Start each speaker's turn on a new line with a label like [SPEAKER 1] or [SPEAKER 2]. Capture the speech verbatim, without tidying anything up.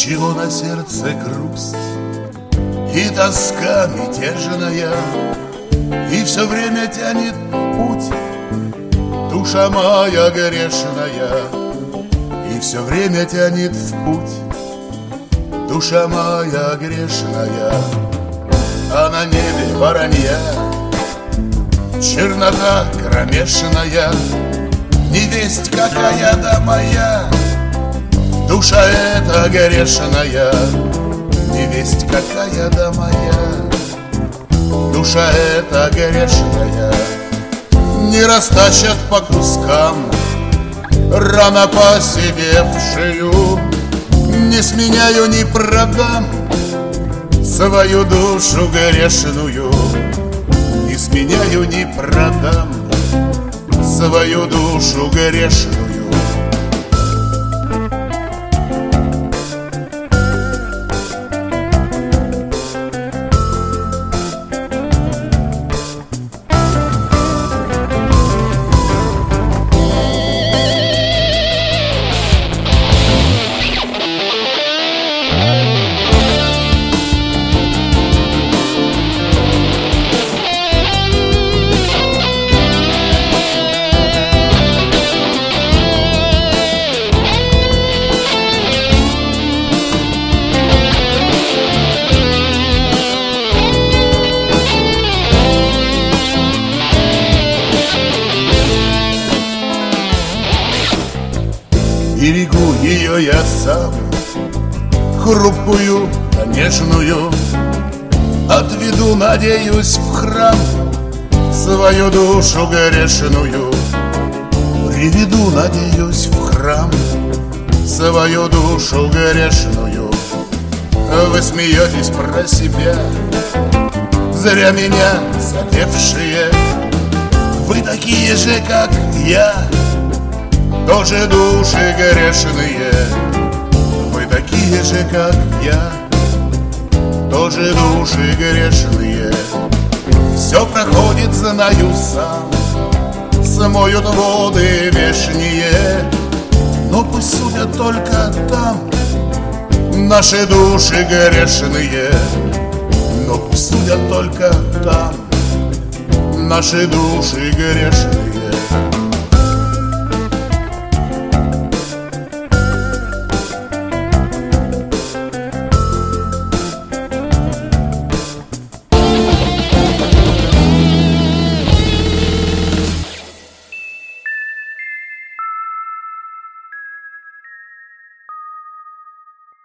[SPEAKER 1] Отчего на сердце грусть и тоска мятежная, и все время тянет путь душа моя грешная, и все время тянет в путь душа моя грешная. А на небе воронья чернота кромешная, невесть какая да моя душа эта грешная, невесть какая да моя душа эта грешная. Не растащат по кускам рано посидевшую, не сменяю, не продам свою душу грешную, не сменяю, не продам свою душу грешную. Берегу ее я сам, хрупкую, нежную, отведу, надеюсь, в храм свою душу грешную. Приведу, надеюсь, в храм свою душу грешную. Вы смеетесь про себя, зря меня задевшие. Вы такие же, как я, тоже души грешные. Вы такие же, как я, тоже души грешные. Все проходит, знаю сам, смоют воды вешние, но пусть судят только там наши души грешные. Но пусть судят только там наши души грешные.